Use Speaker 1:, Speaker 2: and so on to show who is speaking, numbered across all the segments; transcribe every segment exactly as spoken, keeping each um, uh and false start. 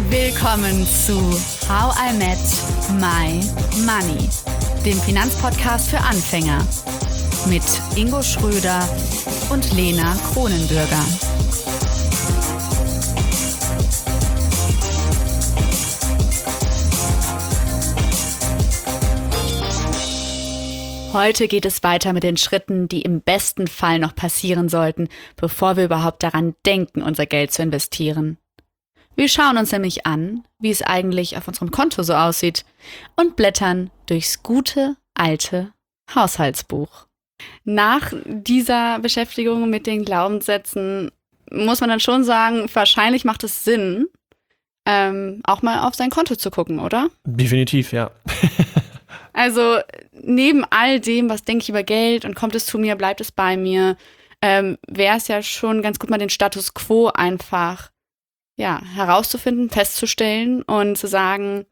Speaker 1: Willkommen zu How I Met My Money, dem Finanzpodcast für Anfänger mit Ingo Schröder und Lena Kronenbürger. Heute geht es weiter mit den Schritten, die im besten Fall noch passieren sollten, bevor wir überhaupt daran denken, unser Geld zu investieren. Wir schauen uns nämlich an, wie es eigentlich auf unserem Konto so aussieht und blättern durchs gute, alte Haushaltsbuch. Nach dieser Beschäftigung mit den Glaubenssätzen muss man dann schon sagen, wahrscheinlich macht es Sinn, ähm, auch mal auf sein Konto zu gucken, oder?
Speaker 2: Definitiv, ja.
Speaker 1: Also neben all dem, was denke ich über Geld und kommt es zu mir, bleibt es bei mir, ähm, wäre es ja schon ganz gut, mal den Status quo einfach ja, herauszufinden, festzustellen und zu sagen,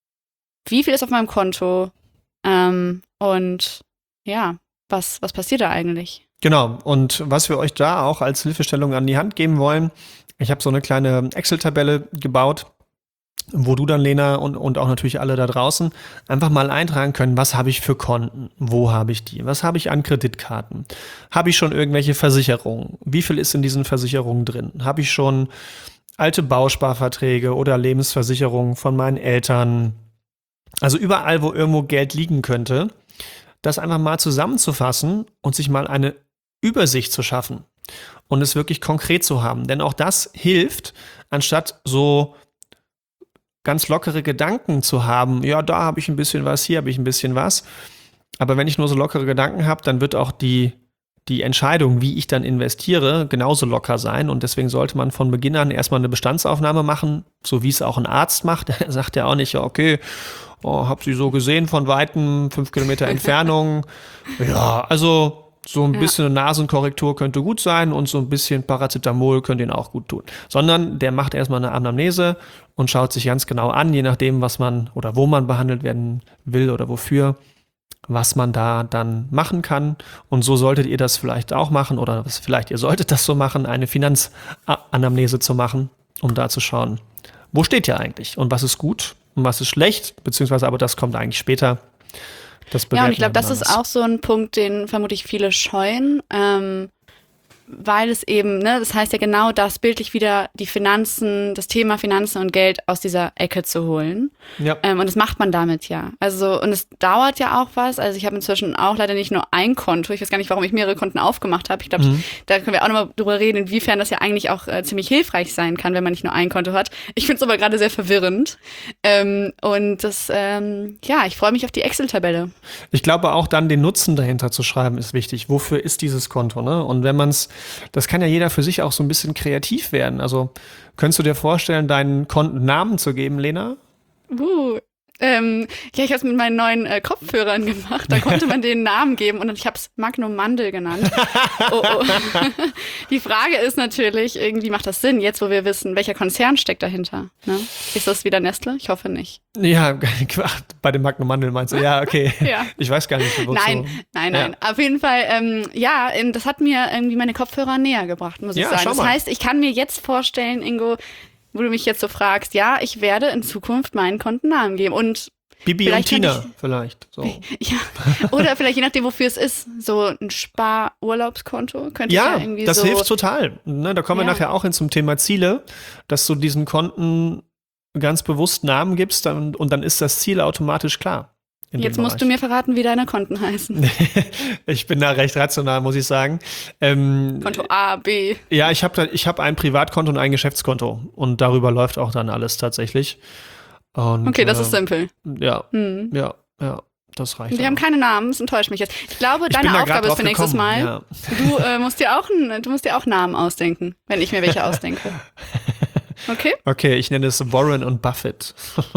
Speaker 1: wie viel ist auf meinem Konto ähm, und ja, was, was passiert da eigentlich?
Speaker 2: Genau, und was wir euch da auch als Hilfestellung an die Hand geben wollen, ich habe so eine kleine Excel-Tabelle gebaut, wo du dann, Lena, und, und auch natürlich alle da draußen einfach mal eintragen können, was habe ich für Konten, wo habe ich die, was habe ich an Kreditkarten, habe ich schon irgendwelche Versicherungen, wie viel ist in diesen Versicherungen drin, habe ich schon alte Bausparverträge oder Lebensversicherungen von meinen Eltern, also überall, wo irgendwo Geld liegen könnte, das einfach mal zusammenzufassen und sich mal eine Übersicht zu schaffen und es wirklich konkret zu haben, denn auch das hilft, anstatt so ganz lockere Gedanken zu haben, ja, da habe ich ein bisschen was, hier habe ich ein bisschen was. Aber wenn ich nur so lockere Gedanken habe, dann wird auch die, die Entscheidung, wie ich dann investiere, genauso locker sein. Und deswegen sollte man von Beginn an erstmal eine Bestandsaufnahme machen, so wie es auch ein Arzt macht. Der sagt ja auch nicht, ja, okay, oh, hab sie so gesehen von Weitem, fünf Kilometer Entfernung. Ja, also so ein bisschen eine Nasenkorrektur könnte gut sein und so ein bisschen Paracetamol könnte ihn auch gut tun. Sondern der macht erstmal eine Anamnese und schaut sich ganz genau an, je nachdem, was man oder wo man behandelt werden will oder wofür, was man da dann machen kann. Und so solltet ihr das vielleicht auch machen oder vielleicht ihr solltet das so machen, eine Finanzanamnese zu machen, um da zu schauen, wo steht ihr eigentlich und was ist gut und was ist schlecht, beziehungsweise aber das kommt eigentlich später.
Speaker 1: Ja, und ich glaube, das ist auch so ein Punkt, den vermutlich viele scheuen, ähm, weil es eben, ne, das heißt ja genau das, bildlich wieder die Finanzen, das Thema Finanzen und Geld aus dieser Ecke zu holen. Ja. Ähm, und das macht man damit ja. Also, und es dauert ja auch was. Also ich habe inzwischen auch leider nicht nur ein Konto. Ich weiß gar nicht, warum ich mehrere Konten aufgemacht habe. Ich glaube, mhm. da können wir auch nochmal drüber reden, inwiefern das ja eigentlich auch äh, ziemlich hilfreich sein kann, wenn man nicht nur ein Konto hat. Ich finde es aber gerade sehr verwirrend. Ähm, und das, ähm, ja, ich freue mich auf die Excel-Tabelle.
Speaker 2: Ich glaube auch dann den Nutzen dahinter zu schreiben ist wichtig. Wofür ist dieses Konto, ne? Und wenn man es Das kann ja jeder für sich auch so ein bisschen kreativ werden. Also könntest du dir vorstellen, deinen Kontennamen zu geben, Lena?
Speaker 1: Uh, ähm, ja, ich habe es mit meinen neuen äh, Kopfhörern gemacht. Da konnte man den Namen geben und ich habe es Magnum Mandel genannt. Oh, oh. Die Frage ist natürlich, irgendwie macht das Sinn, jetzt wo wir wissen, welcher Konzern steckt dahinter? Ne? Ist das wieder Nestle? Ich hoffe nicht.
Speaker 2: Ja, bei dem Magnum Mandel meinst du? Ja, okay. Ja. Ich weiß gar nicht, wozu.
Speaker 1: Nein, nein, nein. Ja. Auf jeden Fall, ähm, ja, das hat mir irgendwie meine Kopfhörer näher gebracht, muss ich
Speaker 2: ja,
Speaker 1: sagen.
Speaker 2: Schau
Speaker 1: das
Speaker 2: mal.
Speaker 1: heißt, ich kann mir jetzt vorstellen, Ingo, wo du mich jetzt so fragst, ja, ich werde in Zukunft meinen Kontennamen geben und
Speaker 2: Bibi und Tina ich, vielleicht. So.
Speaker 1: Ja, oder vielleicht je nachdem, wofür es ist, so ein Spar-Urlaubskonto könnte
Speaker 2: ja,
Speaker 1: ich ja irgendwie
Speaker 2: das
Speaker 1: so.
Speaker 2: hilft total. Ne, da kommen ja. wir nachher auch hin zum Thema Ziele, dass du diesen Konten ganz bewusst Namen gibst dann, und dann ist das Ziel automatisch klar.
Speaker 1: Jetzt musst du mir verraten, wie deine Konten heißen.
Speaker 2: Ich bin da recht rational, muss ich sagen. Ähm,
Speaker 1: Konto A, B.
Speaker 2: Ja, ich habe ich hab ein Privatkonto und ein Geschäftskonto. Und darüber läuft auch dann alles tatsächlich. Und,
Speaker 1: okay, das
Speaker 2: äh,
Speaker 1: ist simpel.
Speaker 2: Ja, hm. ja, ja, das reicht.
Speaker 1: Wir haben keine Namen, das enttäuscht mich jetzt. Ich glaube,
Speaker 2: ich
Speaker 1: deine Aufgabe ist für nächstes
Speaker 2: gekommen.
Speaker 1: Mal,
Speaker 2: ja.
Speaker 1: du, äh, musst dir auch ein, du musst dir auch Namen ausdenken, wenn ich mir welche ausdenke. Okay?
Speaker 2: Okay, ich nenne es Warren und Buffett.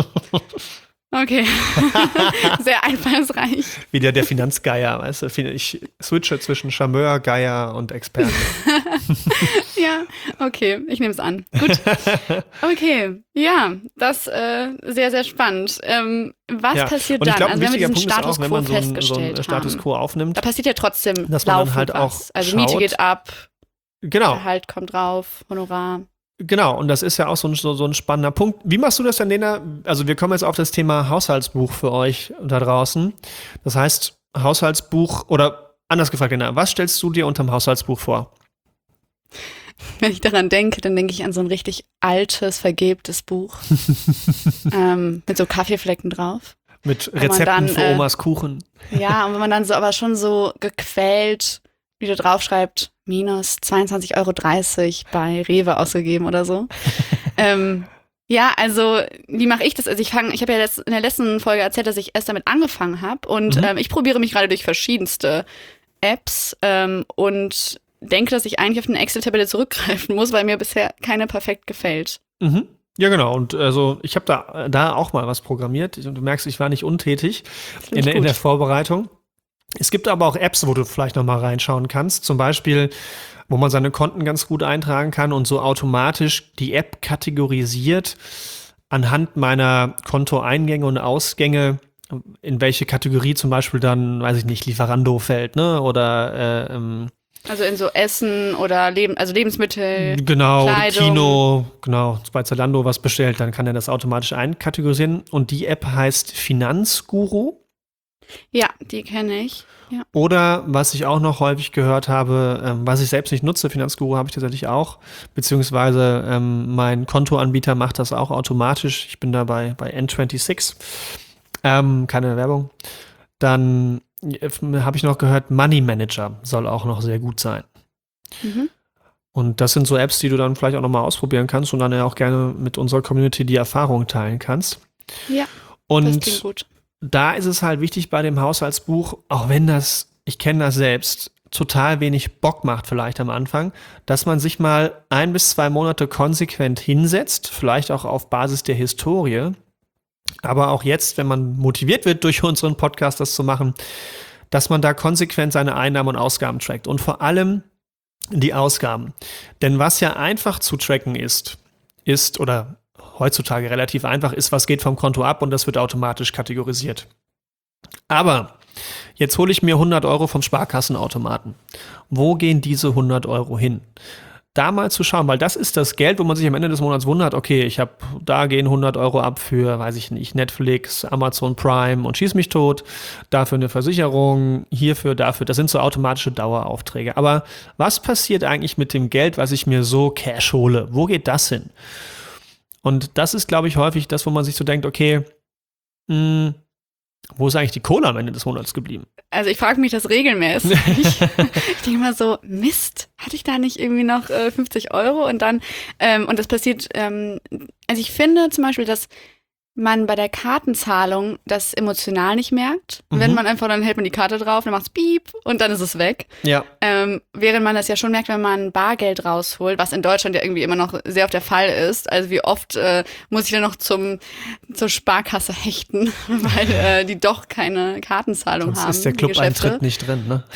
Speaker 1: Okay, sehr einfallsreich.
Speaker 2: Wieder der Finanzgeier, weißt du? Ich switche zwischen Charmeur, Geier und Experte.
Speaker 1: Ja, okay, ich nehme es an. Gut. Okay, ja, das äh, sehr, sehr spannend. Ähm, was
Speaker 2: ja.
Speaker 1: passiert
Speaker 2: und ich
Speaker 1: dann?
Speaker 2: glaub,
Speaker 1: also
Speaker 2: ein
Speaker 1: wenn wir diesen
Speaker 2: Punkt
Speaker 1: Status
Speaker 2: ist auch, wenn
Speaker 1: quo
Speaker 2: man so einen,
Speaker 1: festgestellt
Speaker 2: so einen Status quo aufnimmt,
Speaker 1: da passiert ja trotzdem
Speaker 2: dass man dann halt
Speaker 1: was.
Speaker 2: auch
Speaker 1: Also
Speaker 2: schaut,
Speaker 1: Miete geht ab,
Speaker 2: genau.
Speaker 1: Gehalt kommt drauf, Honorar.
Speaker 2: Genau, und das ist ja auch so ein, so, so ein spannender Punkt. Wie machst du das denn, Lena? Also wir kommen jetzt auf das Thema Haushaltsbuch für euch da draußen. Das heißt, Haushaltsbuch oder anders gefragt, Lena, was stellst du dir unterm Haushaltsbuch vor?
Speaker 1: Wenn ich daran denke, dann denke ich an so ein richtig altes, vergilbtes Buch ähm, mit so Kaffeeflecken drauf.
Speaker 2: Mit Rezepten dann, für Omas äh, Kuchen.
Speaker 1: Ja, und wenn man dann so aber schon so gequält wieder draufschreibt, minus zweiundzwanzig Euro dreißig bei Rewe ausgegeben oder so. ähm, ja, also wie mache ich das? Also ich fange, ich habe ja in der letzten Folge erzählt, dass ich erst damit angefangen habe und mhm. ähm, ich probiere mich gerade durch verschiedenste Apps ähm, und denke, dass ich eigentlich auf eine Excel-Tabelle zurückgreifen muss, weil mir bisher keine perfekt gefällt.
Speaker 2: Mhm. Ja, genau. Und also ich habe da, da auch mal was programmiert. Du merkst, ich war nicht untätig in der, in der Vorbereitung. Es gibt aber auch Apps, wo du vielleicht noch mal reinschauen kannst. Zum Beispiel, wo man seine Konten ganz gut eintragen kann und so automatisch die App kategorisiert anhand meiner Kontoeingänge und Ausgänge, in welche Kategorie zum Beispiel dann, weiß ich nicht, Lieferando fällt, ne? Oder äh, ähm,
Speaker 1: also in so Essen oder Leben, also Lebensmittel,
Speaker 2: genau,
Speaker 1: Kleidung.
Speaker 2: Kino, genau, bei Zalando was bestellt, dann kann er das automatisch einkategorisieren. Und die App heißt Finanzguru.
Speaker 1: Ja, die kenne ich. Ja.
Speaker 2: Oder was ich auch noch häufig gehört habe, ähm, was ich selbst nicht nutze, Finanzguru habe ich tatsächlich auch, beziehungsweise ähm, mein Kontoanbieter macht das auch automatisch. Ich bin da bei, bei N sechsundzwanzig, ähm, keine Werbung. Dann habe ich noch gehört, Money Manager soll auch noch sehr gut sein. Mhm. Und das sind so Apps, die du dann vielleicht auch noch mal ausprobieren kannst und dann ja auch gerne mit unserer Community die Erfahrung teilen kannst.
Speaker 1: Ja,
Speaker 2: und
Speaker 1: das klingt gut.
Speaker 2: Da ist es halt wichtig bei dem Haushaltsbuch, auch wenn das, ich kenne das selbst, total wenig Bock macht vielleicht am Anfang, dass man sich mal ein bis zwei Monate konsequent hinsetzt, vielleicht auch auf Basis der Historie, aber auch jetzt, wenn man motiviert wird, durch unseren Podcast das zu machen, dass man da konsequent seine Einnahmen und Ausgaben trackt und vor allem die Ausgaben. Denn was ja einfach zu tracken ist, ist oder heutzutage relativ einfach ist, was geht vom Konto ab und das wird automatisch kategorisiert. Aber jetzt hole ich mir hundert Euro vom Sparkassenautomaten. Wo gehen diese hundert Euro hin? Da mal zu schauen, weil das ist das Geld, wo man sich am Ende des Monats wundert, okay, ich habe, da gehen hundert Euro ab für, weiß ich nicht, Netflix, Amazon Prime und schieß mich tot, dafür eine Versicherung, hierfür, dafür, das sind so automatische Daueraufträge. Aber was passiert eigentlich mit dem Geld, was ich mir so Cash hole? Wo geht das hin? Und das ist, glaube ich, häufig das, wo man sich so denkt, okay, mh, wo ist eigentlich die Kohle am Ende des Monats geblieben?
Speaker 1: Also ich frage mich das regelmäßig. ich denke mal so, Mist, hatte ich da nicht irgendwie noch äh, fünfzig Euro? Und dann, ähm, und das passiert, ähm, also ich finde zum Beispiel, dass man bei der Kartenzahlung das emotional nicht merkt. Mhm. Wenn man einfach, dann hält man die Karte drauf, dann macht's Piep und dann ist es weg.
Speaker 2: Ja.
Speaker 1: Ähm, während man das ja schon merkt, wenn man Bargeld rausholt, was in Deutschland ja irgendwie immer noch sehr oft der Fall ist. Also wie oft äh, muss ich dann noch zum zur Sparkasse hechten, weil äh, die doch keine Kartenzahlung
Speaker 2: Sonst
Speaker 1: haben.
Speaker 2: Ist der Club-Eintritt nicht drin, ne?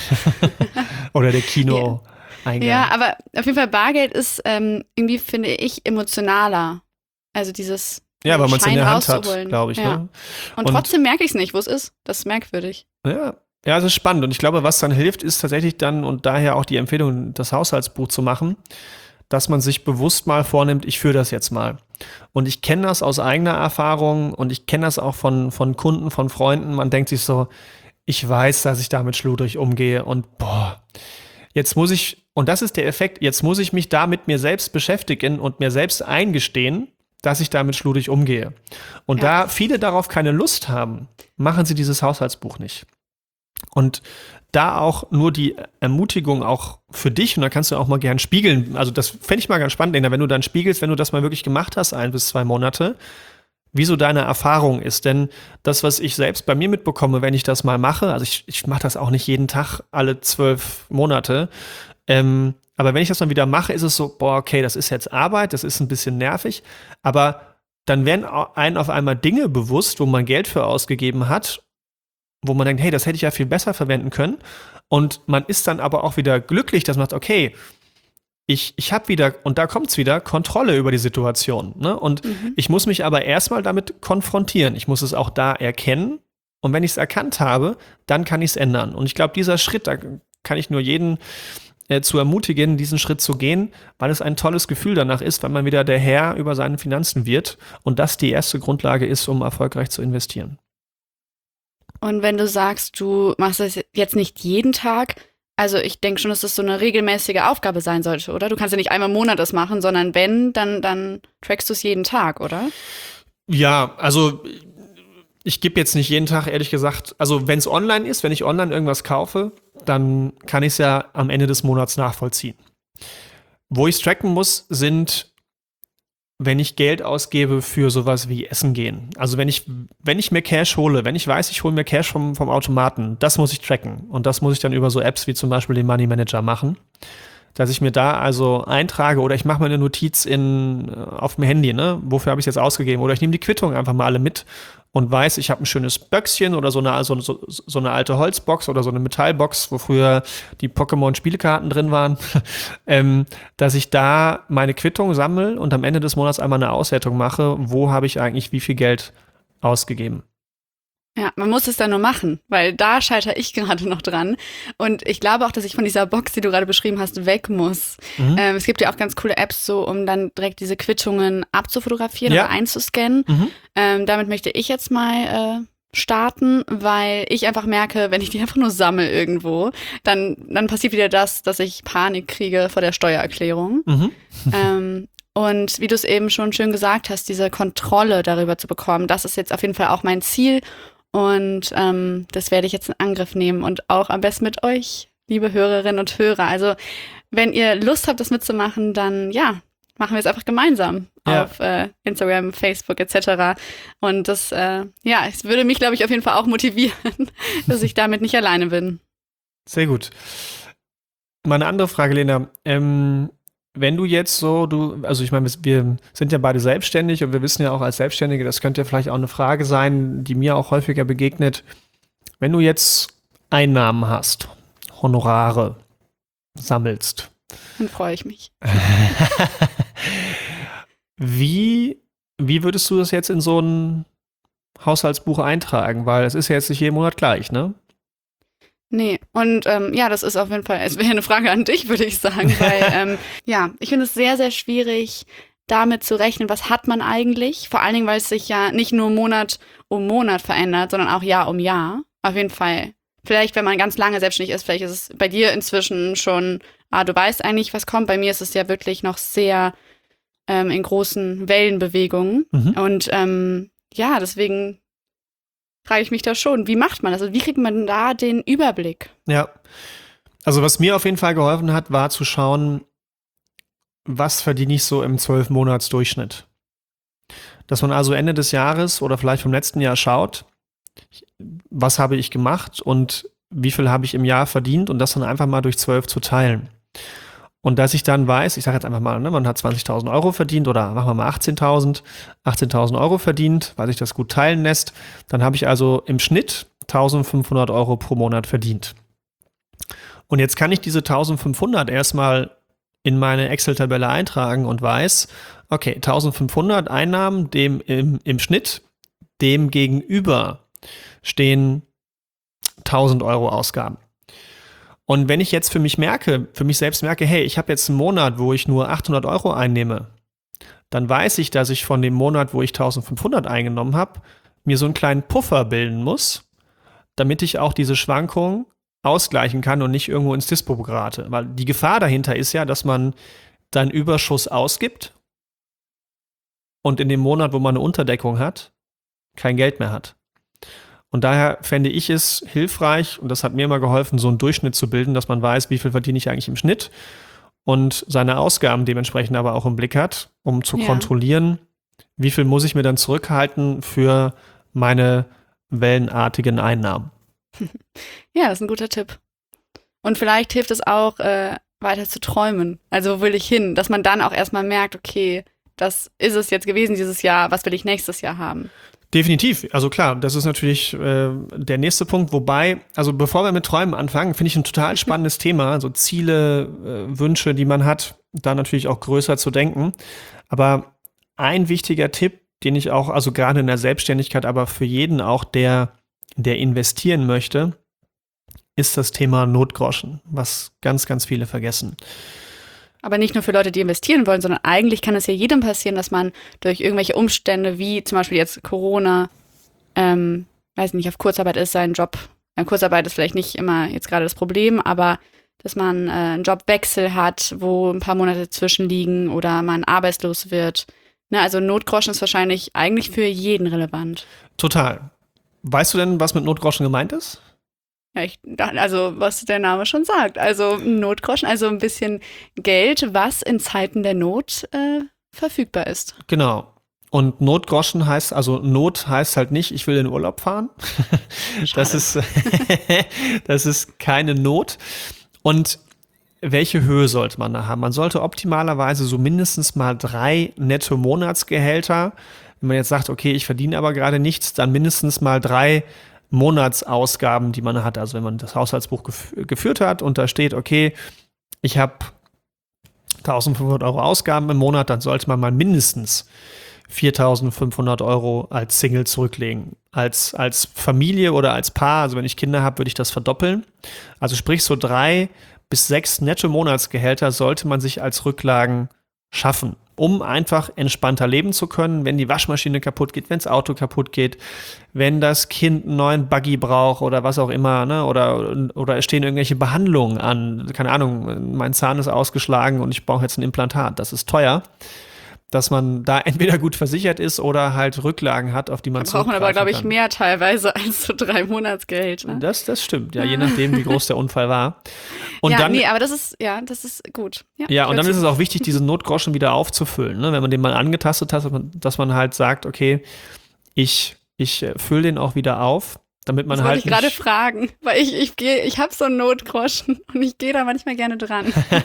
Speaker 2: Oder der Kino-Eingang.
Speaker 1: Ja, aber auf jeden Fall Bargeld ist ähm, irgendwie, finde ich, emotionaler. Also dieses
Speaker 2: Ja, weil man es in der Hand hat, glaube ich.
Speaker 1: Ja.
Speaker 2: Ne?
Speaker 1: Und, und trotzdem merke ich es nicht, wo es ist. Das ist merkwürdig.
Speaker 2: Ja, ja, das ist spannend. Und ich glaube, was dann hilft, ist tatsächlich dann, und daher auch die Empfehlung, das Haushaltsbuch zu machen, dass man sich bewusst mal vornimmt, ich führe das jetzt mal. Und ich kenne das aus eigener Erfahrung und ich kenne das auch von, von Kunden, von Freunden. Man denkt sich so, ich weiß, dass ich damit schludrig umgehe und boah, jetzt muss ich, und das ist der Effekt, jetzt muss ich mich da mit mir selbst beschäftigen und mir selbst eingestehen, dass ich damit schludrig umgehe. Und ja. Da viele darauf keine Lust haben, machen sie dieses Haushaltsbuch nicht. Und da auch nur die Ermutigung auch für dich, und da kannst du auch mal gern spiegeln, also das fände ich mal ganz spannend, Lena, wenn du dann spiegelst, wenn du das mal wirklich gemacht hast, ein bis zwei Monate, wie so deine Erfahrung ist. Denn das, was ich selbst bei mir mitbekomme, wenn ich das mal mache, also ich, ich mache das auch nicht jeden Tag, alle zwölf Monate, ähm, aber wenn ich das dann wieder mache, ist es so, boah, okay, das ist jetzt Arbeit, das ist ein bisschen nervig, aber dann werden einem auf einmal Dinge bewusst, wo man Geld für ausgegeben hat, wo man denkt, hey, das hätte ich ja viel besser verwenden können. Und man ist dann aber auch wieder glücklich, dass man sagt, okay, ich, ich habe wieder, und da kommt es wieder, Kontrolle über die Situation. Ne? Und mhm. ich muss mich aber erstmal damit konfrontieren. Ich muss es auch da erkennen. Und wenn ich es erkannt habe, dann kann ich es ändern. Und ich glaube, dieser Schritt, da kann ich nur jeden äh, zu ermutigen, diesen Schritt zu gehen, weil es ein tolles Gefühl danach ist, wenn man wieder der Herr über seine Finanzen wird und das die erste Grundlage ist, um erfolgreich zu investieren.
Speaker 1: Und wenn du sagst, du machst das jetzt nicht jeden Tag, also ich denke schon, dass das so eine regelmäßige Aufgabe sein sollte, oder? Du kannst ja nicht einmal im Monat das machen, sondern wenn, dann, dann trackst du es jeden Tag, oder?
Speaker 2: Ja, also ich gebe jetzt nicht jeden Tag, ehrlich gesagt, also wenn es online ist, wenn ich online irgendwas kaufe, dann kann ich es ja am Ende des Monats nachvollziehen. Wo ich es tracken muss, sind, wenn ich Geld ausgebe für sowas wie Essen gehen. Also wenn ich, wenn ich mir Cash hole, wenn ich weiß, ich hole mir Cash vom, vom Automaten, das muss ich tracken. Und das muss ich dann über so Apps wie zum Beispiel den Money Manager machen. Dass ich mir da also eintrage oder ich mache mir eine Notiz in, auf dem Handy, ne? Wofür habe ich es jetzt ausgegeben? Oder ich nehme die Quittung einfach mal alle mit und weiß, ich habe ein schönes Böckschen oder so eine, so, so, so eine alte Holzbox oder so eine Metallbox, wo früher die Pokémon-Spielkarten drin waren, ähm, dass ich da meine Quittung sammle und am Ende des Monats einmal eine Auswertung mache, wo habe ich eigentlich wie viel Geld ausgegeben.
Speaker 1: Ja, man muss es dann nur machen, weil da scheitere ich gerade noch dran. Und ich glaube auch, dass ich von dieser Box, die du gerade beschrieben hast, weg muss. Mhm. Ähm, es gibt ja auch ganz coole Apps, so um dann direkt diese Quittungen abzufotografieren ja. oder einzuscannen. Mhm. Ähm, damit möchte ich jetzt mal äh, starten, weil ich einfach merke, wenn ich die einfach nur sammle irgendwo, dann, dann passiert wieder das, dass ich Panik kriege vor der Steuererklärung. Mhm. ähm, Und wie du es eben schon schön gesagt hast, diese Kontrolle darüber zu bekommen, das ist jetzt auf jeden Fall auch mein Ziel. Und ähm, das werde ich jetzt in Angriff nehmen und auch am besten mit euch, liebe Hörerinnen und Hörer. Also wenn ihr Lust habt, das mitzumachen, dann ja, machen wir es einfach gemeinsam ja. auf äh, Instagram, Facebook et cetera. Und das, äh, ja, es würde mich, glaube ich, auf jeden Fall auch motivieren, dass ich damit nicht alleine bin.
Speaker 2: Sehr gut. Mal eine andere Frage, Lena. Ähm, Wenn du jetzt so, du, also ich meine, wir sind ja beide selbstständig und wir wissen ja auch als Selbstständige, das könnte ja vielleicht auch eine Frage sein, die mir auch häufiger begegnet. Wenn du jetzt Einnahmen hast, Honorare sammelst.
Speaker 1: Dann freue ich mich.
Speaker 2: wie, wie würdest du das jetzt in so ein Haushaltsbuch eintragen? Weil es ist ja jetzt nicht jeden Monat gleich, ne?
Speaker 1: Nee, und ähm, ja, das ist auf jeden Fall, es wäre eine Frage an dich, würde ich sagen, weil ähm, ja, ich finde es sehr, sehr schwierig, damit zu rechnen, was hat man eigentlich, vor allen Dingen, weil es sich ja nicht nur Monat um Monat verändert, sondern auch Jahr um Jahr, auf jeden Fall. Vielleicht, wenn man ganz lange selbstständig ist, vielleicht ist es bei dir inzwischen schon, ah, du weißt eigentlich, was kommt, bei mir ist es ja wirklich noch sehr ähm, in großen Wellenbewegungen mhm. und ähm, ja, deswegen frage ich mich da schon, wie macht man das? Also wie kriegt man da den Überblick?
Speaker 2: Ja, also was mir auf jeden Fall geholfen hat, war zu schauen, was verdiene ich so im zwölf-Monats-Durchschnitt. Dass man also Ende des Jahres oder vielleicht vom letzten Jahr schaut, was habe ich gemacht und wie viel habe ich im Jahr verdient und das dann einfach mal durch zwölf zu teilen. Und dass ich dann weiß, ich sage jetzt einfach mal, ne, man hat zwanzigtausend Euro verdient oder machen wir mal achtzehntausend, achtzehntausend Euro verdient, weil sich das gut teilen lässt, dann habe ich also im Schnitt eintausendfünfhundert Euro pro Monat verdient. Und jetzt kann ich diese eintausendfünfhundert erstmal in meine Excel-Tabelle eintragen und weiß, okay, eintausendfünfhundert Einnahmen, dem im, im Schnitt, dem gegenüber stehen tausend Euro Ausgaben. Und wenn ich jetzt für mich merke, für mich selbst merke, hey, ich habe jetzt einen Monat, wo ich nur achthundert Euro einnehme, dann weiß ich, dass ich von dem Monat, wo ich eintausendfünfhundert eingenommen habe, mir so einen kleinen Puffer bilden muss, damit ich auch diese Schwankungen ausgleichen kann und nicht irgendwo ins Dispo gerate. Weil die Gefahr dahinter ist ja, dass man dann Überschuss ausgibt und in dem Monat, wo man eine Unterdeckung hat, kein Geld mehr hat. Und daher fände ich es hilfreich, und das hat mir immer geholfen, so einen Durchschnitt zu bilden, dass man weiß, wie viel verdiene ich eigentlich im Schnitt und seine Ausgaben dementsprechend aber auch im Blick hat, um zu ja. kontrollieren, wie viel muss ich mir dann zurückhalten für meine wellenartigen Einnahmen.
Speaker 1: Ja, das ist ein guter Tipp. Und vielleicht hilft es auch, äh, weiter zu träumen. Also wo will ich hin? Dass man dann auch erstmal merkt, okay, das ist es jetzt gewesen dieses Jahr, was will ich nächstes Jahr haben?
Speaker 2: Definitiv, also klar, das ist natürlich äh, der nächste Punkt, wobei, also bevor wir mit Träumen anfangen, finde ich ein total spannendes Thema, also Ziele, äh, Wünsche, die man hat, da natürlich auch größer zu denken, aber ein wichtiger Tipp, den ich auch, also gerade in der Selbstständigkeit, aber für jeden auch, der, der investieren möchte, ist das Thema Notgroschen, was ganz, ganz viele vergessen.
Speaker 1: Aber nicht nur für Leute, die investieren wollen, sondern eigentlich kann es ja jedem passieren, dass man durch irgendwelche Umstände, wie zum Beispiel jetzt Corona, ähm, weiß nicht, auf Kurzarbeit ist, sein Job, äh, Kurzarbeit ist vielleicht nicht immer jetzt gerade das Problem, aber dass man äh, einen Jobwechsel hat, wo ein paar Monate zwischenliegen oder man arbeitslos wird. Ne, also Notgroschen ist wahrscheinlich eigentlich für jeden relevant.
Speaker 2: Total. Weißt du denn, was mit Notgroschen gemeint ist?
Speaker 1: Ja, ich dachte, also was der Name schon sagt. Also Notgroschen, also ein bisschen Geld, was in Zeiten der Not äh, verfügbar ist.
Speaker 2: Genau. Und Notgroschen heißt, also Not heißt halt nicht, ich will in den Urlaub fahren. Das ist, das ist keine Not. Und welche Höhe sollte man da haben? Man sollte optimalerweise so mindestens mal drei Netto-Monatsgehälter, wenn man jetzt sagt, okay, ich verdiene aber gerade nichts, dann mindestens mal drei Monatsausgaben, die man hat. Also wenn man das Haushaltsbuch gef- geführt hat und da steht, okay, ich habe eintausendfünfhundert Euro Ausgaben im Monat, dann sollte man mal mindestens viertausendfünfhundert Euro als Single zurücklegen. Als, als Familie oder als Paar, also wenn ich Kinder habe, würde ich das verdoppeln. Also sprich, so drei bis sechs Netto-Monatsgehälter sollte man sich als Rücklagen schaffen, um einfach entspannter leben zu können, wenn die Waschmaschine kaputt geht, wenn das Auto kaputt geht, wenn das Kind einen neuen Buggy braucht oder was auch immer, ne? oder, oder es stehen irgendwelche Behandlungen an, keine Ahnung, mein Zahn ist ausgeschlagen und ich brauche jetzt ein Implantat, das ist teuer, dass man da entweder gut versichert ist oder halt Rücklagen hat, auf die man zurückgreifen kann.
Speaker 1: Da braucht man aber, glaube ich, mehr teilweise als so drei Monatsgehälter.
Speaker 2: Das, das stimmt, ja, je nachdem, wie groß der Unfall war. Und
Speaker 1: ja,
Speaker 2: dann,
Speaker 1: nee, aber das ist, ja, das ist gut. Ja,
Speaker 2: ja und dann ist es auch wichtig, diesen Notgroschen wieder aufzufüllen, ne? Wenn man den mal angetastet hat, dass man, dass man halt sagt, okay, ich, ich fülle den auch wieder auf, damit man
Speaker 1: das
Speaker 2: halt.
Speaker 1: Das wollte ich gerade fragen, weil ich, ich gehe, ich habe so einen Notgroschen und ich gehe da manchmal gerne dran.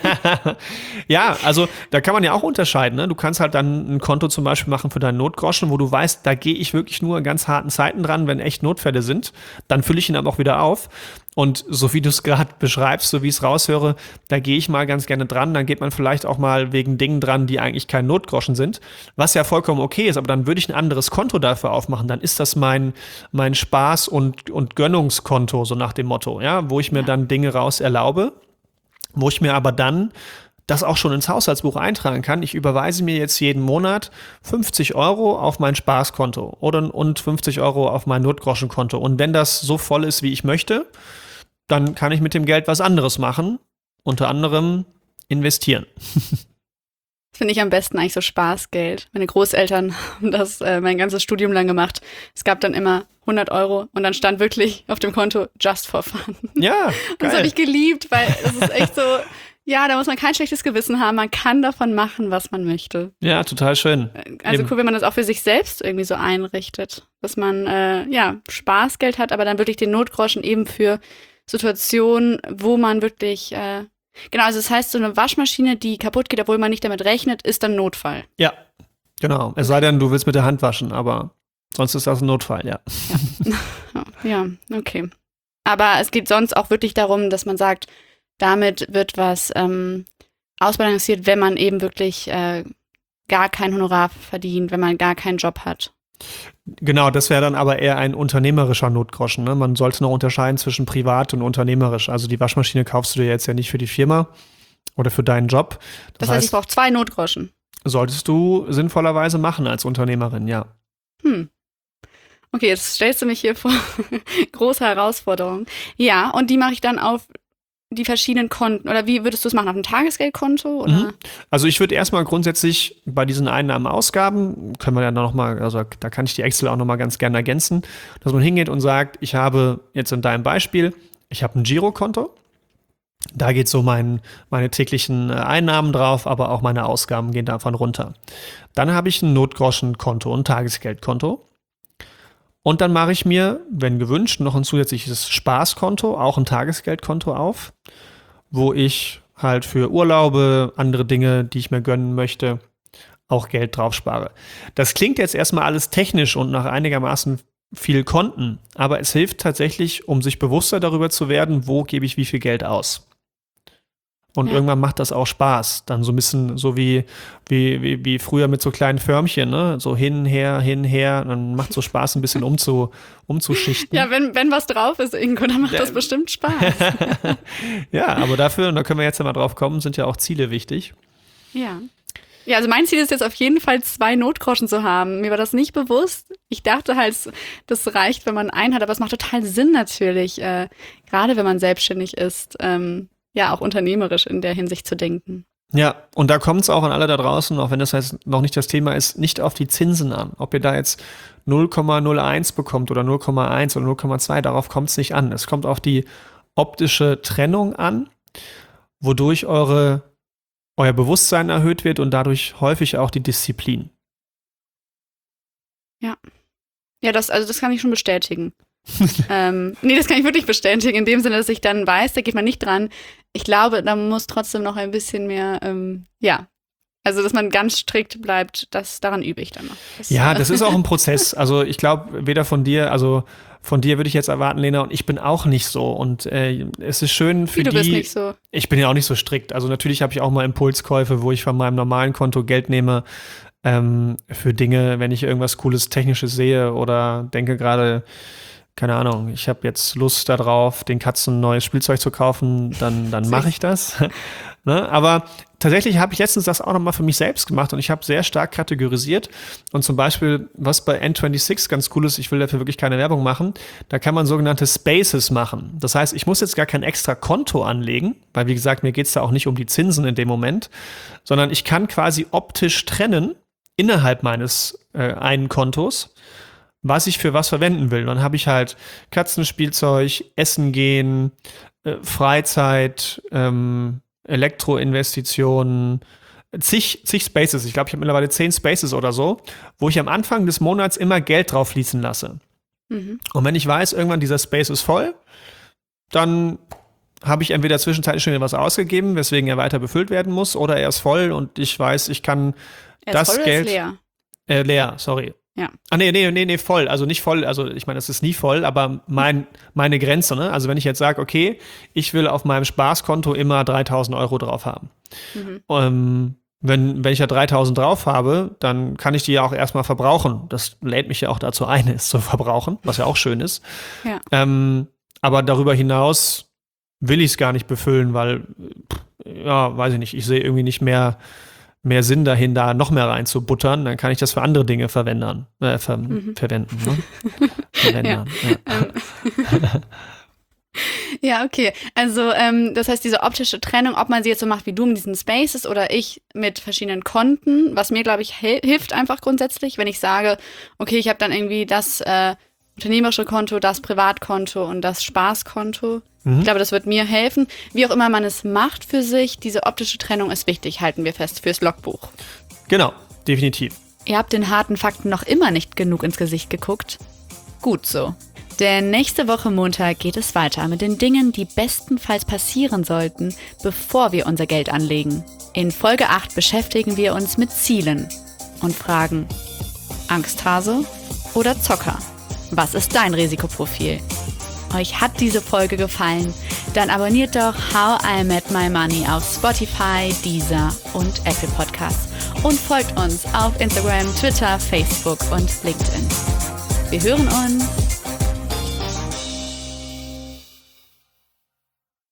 Speaker 2: Ja, also da kann man ja auch unterscheiden, ne? Du kannst halt dann ein Konto zum Beispiel machen für deinen Notgroschen, wo du weißt, da gehe ich wirklich nur in ganz harten Zeiten dran, wenn echt Notfälle sind. Dann fülle ich ihn aber auch wieder auf. Und so wie du es gerade beschreibst, so wie ich es raushöre, da gehe ich mal ganz gerne dran. Dann geht man vielleicht auch mal wegen Dingen dran, die eigentlich kein Notgroschen sind, was ja vollkommen okay ist. Aber dann würde ich ein anderes Konto dafür aufmachen. Dann ist das mein, mein Spaß- und, und Gönnungskonto, so nach dem Motto, ja, wo ich mir ja. dann Dinge raus erlaube, wo ich mir aber dann das auch schon ins Haushaltsbuch eintragen kann. Ich überweise mir jetzt jeden Monat fünfzig Euro auf mein Spaßkonto oder und fünfzig Euro auf mein Notgroschenkonto. Und wenn das so voll ist, wie ich möchte, dann kann ich mit dem Geld was anderes machen, unter anderem investieren.
Speaker 1: Das finde ich am besten eigentlich so Spaßgeld. Meine Großeltern haben das äh, mein ganzes Studium lang gemacht. Es gab dann immer hundert Euro und dann stand wirklich auf dem Konto just for fun.
Speaker 2: Ja, geil.
Speaker 1: Und das habe ich geliebt, weil das ist echt so, ja, da muss man kein schlechtes Gewissen haben. Man kann davon machen, was man möchte.
Speaker 2: Ja, total schön.
Speaker 1: Also
Speaker 2: Eben.
Speaker 1: Cool, wenn man das auch für sich selbst irgendwie so einrichtet. Dass man, äh, ja, Spaßgeld hat, aber dann wirklich den Notgroschen eben für Situationen, wo man wirklich, äh, genau, also das heißt, so eine Waschmaschine, die kaputt geht, obwohl man nicht damit rechnet, ist dann Notfall.
Speaker 2: Ja, genau. Es sei denn, du willst mit der Hand waschen, aber sonst ist das ein Notfall, ja.
Speaker 1: Ja, ja, okay. Aber es geht sonst auch wirklich darum, dass man sagt, damit wird was ähm, ausbalanciert, wenn man eben wirklich äh, gar kein Honorar verdient, wenn man gar keinen Job hat.
Speaker 2: Genau, das wäre dann aber eher ein unternehmerischer Notgroschen. Ne? Man sollte noch unterscheiden zwischen privat und unternehmerisch. Also die Waschmaschine kaufst du dir jetzt ja nicht für die Firma oder für deinen Job. Das,
Speaker 1: das heißt, heißt, ich brauche zwei Notgroschen.
Speaker 2: Solltest du sinnvollerweise machen als Unternehmerin, ja.
Speaker 1: Hm. Okay, jetzt stellst du mich hier vor große Herausforderungen. Ja, und die mache ich dann auf die verschiedenen Konten. Oder wie würdest du es machen? Auf einem Tagesgeldkonto? Oder?
Speaker 2: Mhm. Also ich würde erstmal grundsätzlich bei diesen Einnahmen, Ausgaben, können wir ja noch mal, also da kann ich die Excel auch noch mal ganz gerne ergänzen, dass man hingeht und sagt, ich habe jetzt in deinem Beispiel, ich habe ein Girokonto. Da geht so mein, meine täglichen Einnahmen drauf, aber auch meine Ausgaben gehen davon runter. Dann habe ich ein Notgroschenkonto, ein Tagesgeldkonto. Und dann mache ich mir, wenn gewünscht, noch ein zusätzliches Spaßkonto, auch ein Tagesgeldkonto auf, wo ich halt für Urlaube, andere Dinge, die ich mir gönnen möchte, auch Geld drauf spare. Das klingt jetzt erstmal alles technisch und nach einigermaßen viel Konten, aber es hilft tatsächlich, um sich bewusster darüber zu werden, wo gebe ich wie viel Geld aus. Und ja. irgendwann macht das auch Spaß. Dann so ein bisschen so wie, wie, wie, wie früher mit so kleinen Förmchen, ne? So hin, her, hin, her. Dann macht so Spaß, ein bisschen umzu, umzuschichten.
Speaker 1: Ja, wenn, wenn was drauf ist, Ingo, dann macht das bestimmt Spaß.
Speaker 2: Ja, aber dafür, und da können wir jetzt ja mal drauf kommen, sind ja auch Ziele wichtig.
Speaker 1: Ja. Ja, also mein Ziel ist jetzt auf jeden Fall, zwei Notgroschen zu haben. Mir war das nicht bewusst. Ich dachte halt, das reicht, wenn man einen hat, aber es macht total Sinn natürlich, äh, gerade wenn man selbstständig ist, ähm, ja, auch unternehmerisch in der Hinsicht zu denken.
Speaker 2: Ja, und da kommt es auch an alle da draußen, auch wenn das jetzt noch nicht das Thema ist, nicht auf die Zinsen an. Ob ihr da jetzt null Komma null eins bekommt oder null Komma eins oder null Komma zwei, darauf kommt es nicht an. Es kommt auf die optische Trennung an, wodurch eure, euer Bewusstsein erhöht wird und dadurch häufig auch die Disziplin.
Speaker 1: Ja. Ja, das, also das kann ich schon bestätigen. ähm, nee, das kann ich wirklich bestätigen, in dem Sinne, dass ich dann weiß, da geht man nicht dran. Ich glaube, da muss trotzdem noch ein bisschen mehr, ähm, ja, also dass man ganz strikt bleibt, das daran übe ich dann noch. Das,
Speaker 2: ja, das ist auch ein Prozess. Also ich glaube, weder von dir, also von dir würde ich jetzt erwarten, Lena, und ich bin auch nicht so. Und äh, es ist schön für
Speaker 1: Wie, du
Speaker 2: die.
Speaker 1: Bist nicht so.
Speaker 2: Ich bin ja auch nicht so strikt. Also natürlich habe ich auch mal Impulskäufe, wo ich von meinem normalen Konto Geld nehme ähm, für Dinge, wenn ich irgendwas Cooles, Technisches sehe oder denke gerade, keine Ahnung, ich habe jetzt Lust darauf, den Katzen ein neues Spielzeug zu kaufen, dann, dann mache ich das. Ne? Aber tatsächlich habe ich letztens das auch nochmal für mich selbst gemacht und ich habe sehr stark kategorisiert. Und zum Beispiel, was bei N sechsundzwanzig ganz cool ist, ich will dafür wirklich keine Werbung machen, da kann man sogenannte Spaces machen. Das heißt, ich muss jetzt gar kein extra Konto anlegen, weil wie gesagt, mir geht es da auch nicht um die Zinsen in dem Moment, sondern ich kann quasi optisch trennen innerhalb meines äh, einen Kontos, was ich für was verwenden will. Dann habe ich halt Katzenspielzeug, Essen gehen, äh, Freizeit, ähm, Elektroinvestitionen, zig, zig Spaces. Ich glaube, ich habe mittlerweile zehn Spaces oder so, wo ich am Anfang des Monats immer Geld drauf fließen lasse. Mhm. Und wenn ich weiß, irgendwann dieser Space ist voll, dann habe ich entweder zwischenzeitlich schon was ausgegeben, weswegen er weiter befüllt werden muss, oder er ist voll und ich weiß, ich kann
Speaker 1: er
Speaker 2: das
Speaker 1: ist voll
Speaker 2: Geld.
Speaker 1: Oder ist leer?
Speaker 2: Äh, leer, sorry.
Speaker 1: Ja.
Speaker 2: Ah, nee, nee, nee, nee, voll. Also nicht voll, also ich meine, es ist nie voll, aber mein, meine Grenze, ne? Also wenn ich jetzt sage, okay, ich will auf meinem Spaßkonto immer dreitausend Euro drauf haben. Mhm. Ähm, wenn, wenn ich ja dreitausend drauf habe, dann kann ich die ja auch erstmal verbrauchen. Das lädt mich ja auch dazu ein, es zu verbrauchen, was ja auch schön ist.
Speaker 1: Ja.
Speaker 2: Ähm, aber darüber hinaus will ich es gar nicht befüllen, weil, ja, weiß ich nicht, ich sehe irgendwie nicht mehr mehr Sinn dahin, da noch mehr reinzubuttern, dann kann ich das für andere Dinge verwenden. Äh, ver- mhm. Verwenden. Ne? verwenden.
Speaker 1: Ja. Ja. Ja, okay. Also ähm, das heißt, diese optische Trennung, ob man sie jetzt so macht wie du mit diesen Spaces oder ich mit verschiedenen Konten, was mir, glaube ich, hel- hilft einfach grundsätzlich, wenn ich sage, okay, ich habe dann irgendwie das äh, unternehmerische Konto, das Privatkonto und das Spaßkonto. Mhm. Ich glaube, das wird mir helfen. Wie auch immer man es macht für sich, diese optische Trennung ist wichtig, halten wir fest, fürs Logbuch.
Speaker 2: Genau, definitiv.
Speaker 1: Ihr habt den harten Fakten noch immer nicht genug ins Gesicht geguckt? Gut so. Denn nächste Woche Montag geht es weiter mit den Dingen, die bestenfalls passieren sollten, bevor wir unser Geld anlegen. In Folge acht beschäftigen wir uns mit Zielen und fragen: Angsthase oder Zocker? Was ist dein Risikoprofil? Euch hat diese Folge gefallen? Dann abonniert doch How I Met My Money auf Spotify, Deezer und Apple Podcasts und folgt uns auf Instagram, Twitter, Facebook und LinkedIn. Wir hören uns